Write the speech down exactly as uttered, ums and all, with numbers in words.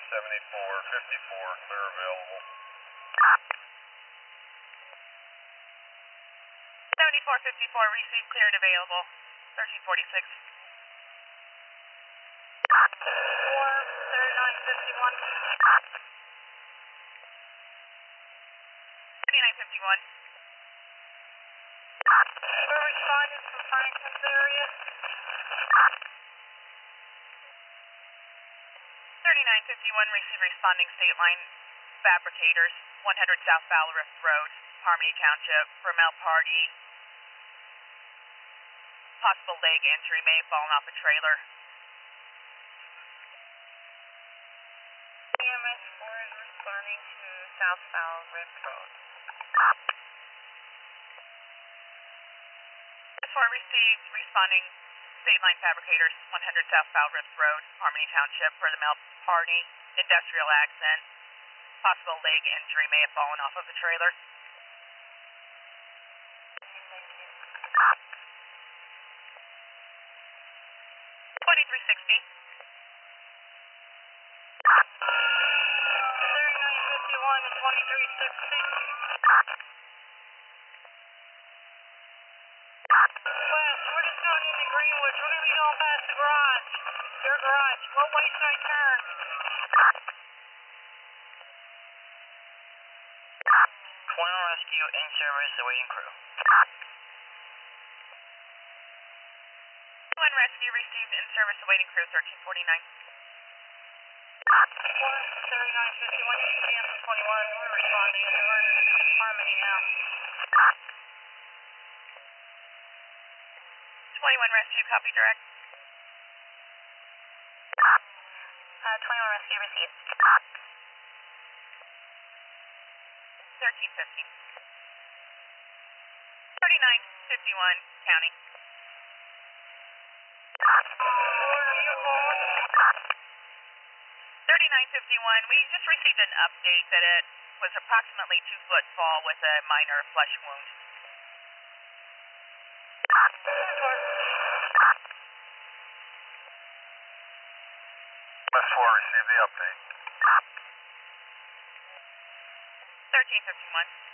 seventy-four fifty-four, clear available. seventy-four fifty-four, received, cleared, available. thirteen forty-six. four thirty-nine fifty-one. thirty-nine fifty-one. We're responding from Franklin's area. thirty-nine fifty-one, receive, responding state line fabricators, one hundred South Foul Rift Road, Harmony Township, for Mount Party. Possible leg injury, may have fallen off a trailer. E M S four is responding to South Foul Rift Road. four received, responding state line fabricators, one hundred South Foul Rift Road, Harmony Township, for the Mount Party, industrial accident. Possible leg injury, may have fallen off of a trailer. twenty-three sixty. thirty-nine fifty-one and twenty-three sixty. West, we're just going into Greenwich. We're going to be going past the garage. Your garage. What way should I turn? twenty-one Rescue in service, awaiting crew. One rescue received, in service, awaiting crew, thirteen forty-nine. four thirty-nine fifty-one, you can cancel twenty-one. We're responding and we're in Harmony now. twenty-one rescue, copy direct. Uh, twenty-one Rescue received. thirteen fifty. thirty-nine fifty-one, county. Where are you calling? thirty-nine fifty-one, we just received an update that it was approximately two foot fall with a minor flesh wound. West four, receive the update. thirteen fifty-one.